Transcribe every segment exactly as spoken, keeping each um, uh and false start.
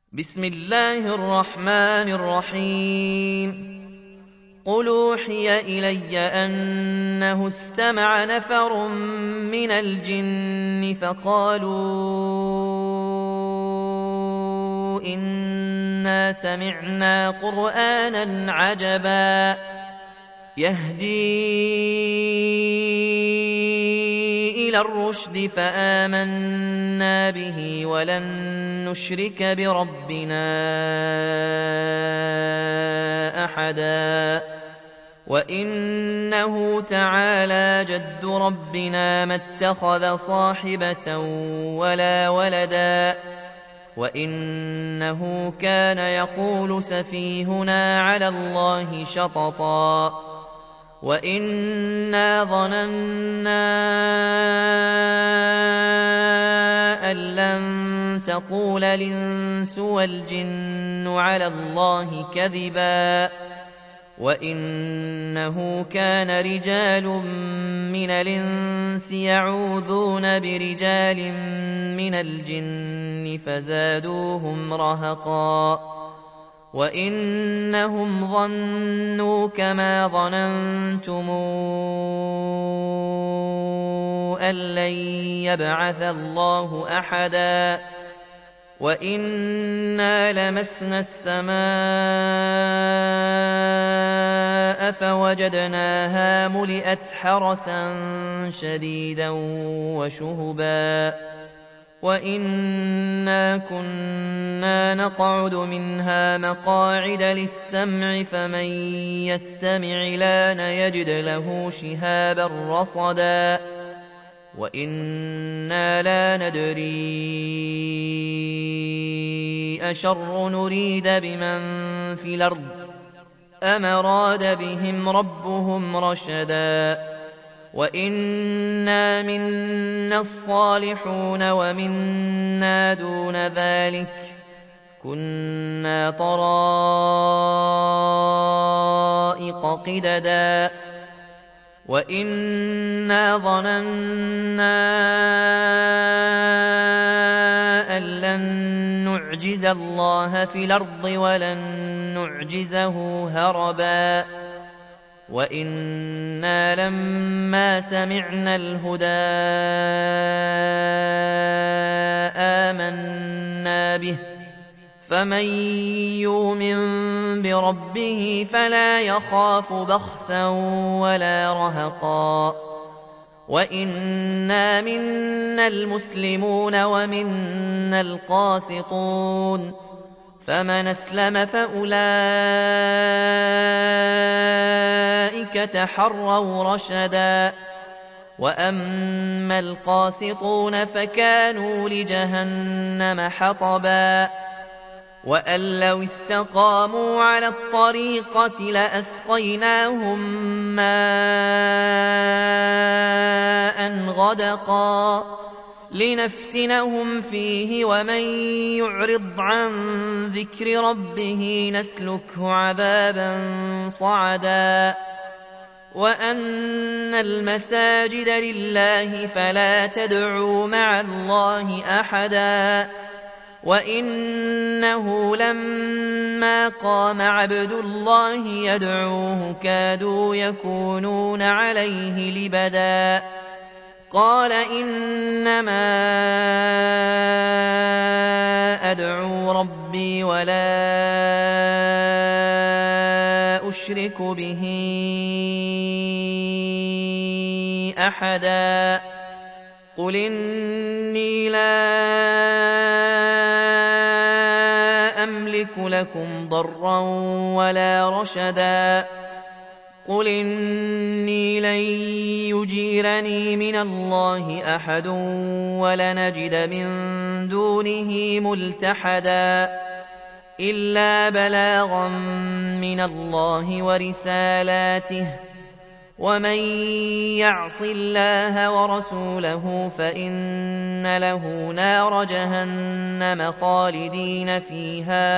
بسم الله الرحمن الرحيم قل أوحي إلي أنه استمع نفر من الجن فقالوا إنا سمعنا قرآنا عجبا يهدي إلى الرشد فآمنا به ولن نشرك بربنا أحدا وإنه تعالى جد ربنا ما اتخذ صاحبة ولا ولدا وإنه كان يقول سفيهنا على الله شططا وإنا ظننا أن لن تقول الإنس والجن على الله كذبا وإنه كان رجال من الإنس يعوذون برجال من الجن فزادوهم رهقا وإنهم ظنوا كما ظننتم أن لن يبعث الله أحدا وإنا لمسنا السماء فوجدناها ملئت حرسا شديدا وشهبا وإنا كنا نقعد منها مقاعد للسمع فمن يستمع لان يجد له شهابا رصدا وإنا لا ندري أشر نريد بمن في الأرض أم أراد بهم ربهم رشدا وإنا منا الصالحون ومنا دون ذلك كنا طرائق قددا وإنا ظننا أن لن نعجز الله في الأرض ولن نعجزه هربا وإنا لما سمعنا الهدى آمنا به فمن يؤمن بربه فلا يخاف بخسا ولا رهقا وإنا منا المسلمون ومنا القاسطون فمن أسلم فأولئك تحروا رشدا وأما القاسطون فكانوا لجهنم حطبا وأن لو استقاموا على الطريقة لأسقيناهم ماء غدقا لنفتنهم فيه ومن يعرض عن ذكر ربه نسلكه عذابا صعدا وأن المساجد لله فلا تدعوا مع الله أحدا وإنه لما قام عبد الله يدعوه كادوا يكونون عليه لبدا قال إنما أدعو ربي ولا أشرك به أحدا قل إني لا أملك لكم ضرا ولا رشدا قل إني لن يجيرني من الله أحد ولنجد من دونه ملتحدا إلا بلاغا من الله ورسالاته ومن يعص الله ورسوله فإن له نار جهنم خالدين فيها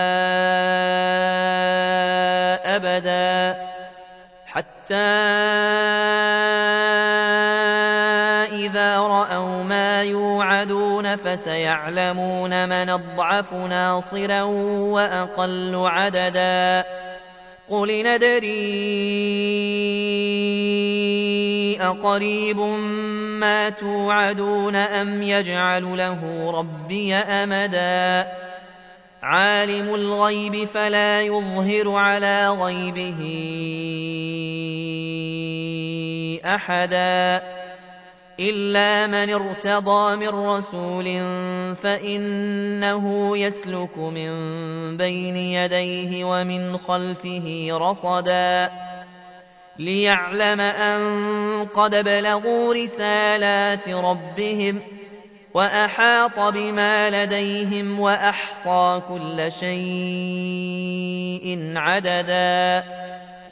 أبدا حتى إذا رأوا ما يوعدون توعدون فسيعلمون من أضعف ناصرا وأقل عددا قل ندري أقريب ما توعدون أم يجعل له ربي أمدا عالم الغيب فلا يظهر على غيبه أحدا إلا من ارتضى من رسول فإنه يسلك من بين يديه ومن خلفه رصدا ليعلم أن قد بلغوا رسالات ربهم وأحاط بما لديهم وأحصى كل شيء عددا